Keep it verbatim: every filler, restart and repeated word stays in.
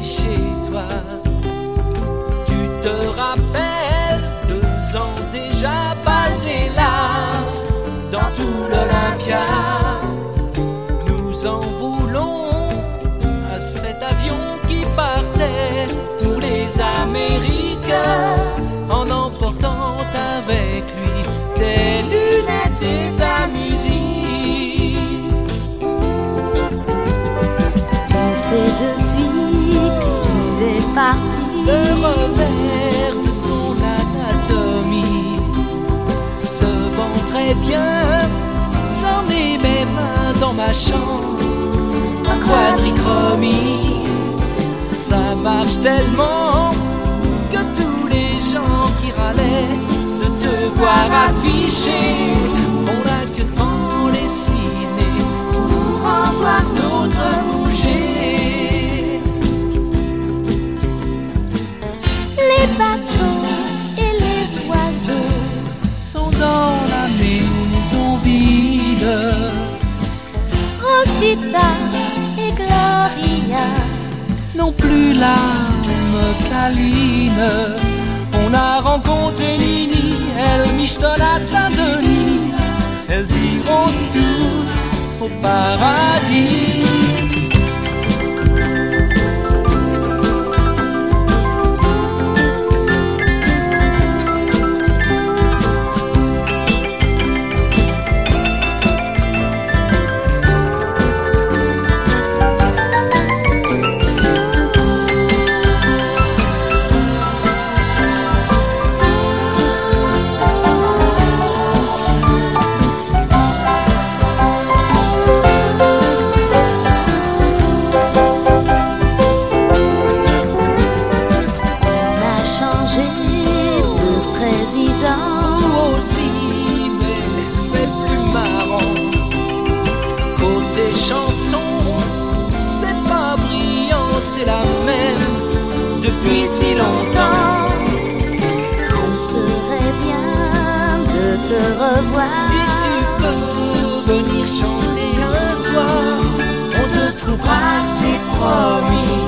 chez toi. Tu te rappelles, deux ans déjà, Baldelas, dans tout l'Olympia. Nous en voulons à cet avion qui partait pour les Américains, en emportant avec lui tes lunettes et ta musique. Tu sais depuis que tu es parti, le revers de ton anatomie se vend très bien. J'en ai mes mains dans ma chambre en quadrichromie. Ça marche tellement que tous les gens qui râlaient de te voir affiché font la queue devant les ciné pour en voir d'autres bouger. les bateaux et les oiseaux sont dans la maison vide. Rosita et Gloria Non plus l'âme câline. On a rencontré Nini, elle michetonne à Saint-Denis. Elles iront toutes au paradis. C'est la même depuis si longtemps. Ce serait bien de te revoir. Si tu peux venir chanter un soir, on te trouvera, c'est promis.